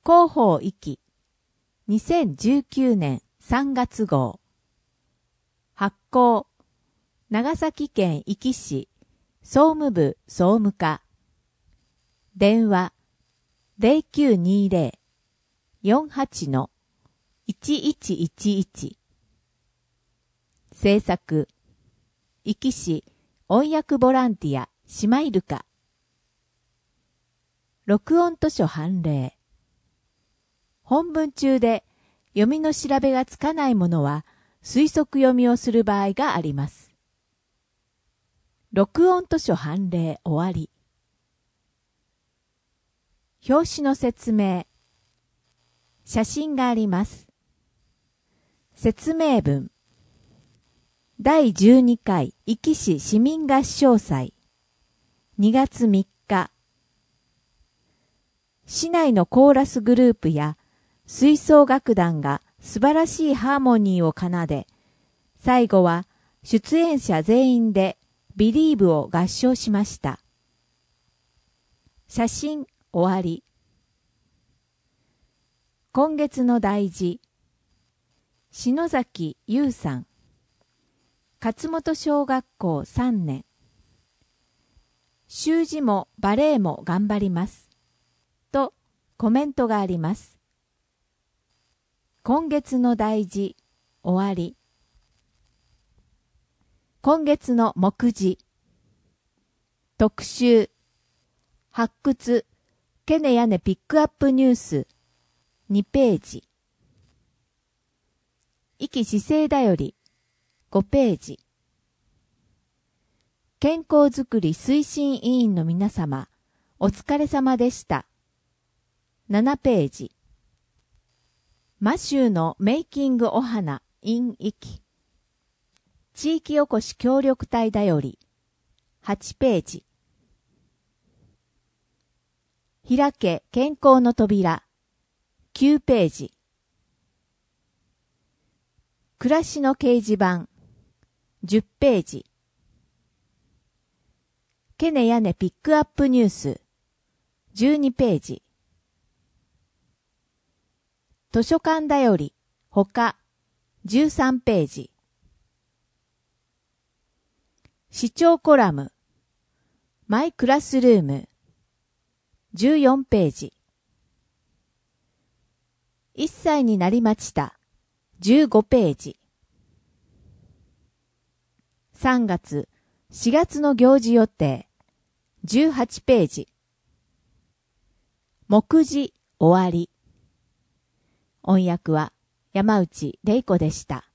広報壱岐2019年3月号発行長崎県壱岐市総務部総務課電話 0920-48-1111 制作壱岐市音訳ボランティアシマイルカ録音図書判例本文中で読みの調べがつかないものは推測読みをする場合があります。録音図書判例終わり。表紙の説明。写真があります。説明文。第12回壱岐市市民合唱祭2月3日。市内のコーラスグループや吹奏楽団が素晴らしいハーモニーを奏で、最後は出演者全員でビリーブを合唱しました。写真終わり。今月の題字。篠崎優さん。勝本小学校3年。習字もバレエも頑張ります。とコメントがあります。今月の題字終わり。今月の目次特集発掘ケネヤネピックアップニュース2ページ壱岐市政だより5ページ健康づくり推進委員の皆様お疲れ様でした7ページマシューのメイキングお花 in 壱岐地域おこし協力隊だより8ページ開け健康の扉9ページ暮らしの掲示板10ページケネヤネピックアップニュース12ページ図書館だより他13ページ視聴コラムマイクラスルーム14ページ1歳になりました15ページ3月4月の行事予定18ページ目次終わり音訳は山内玲子でした。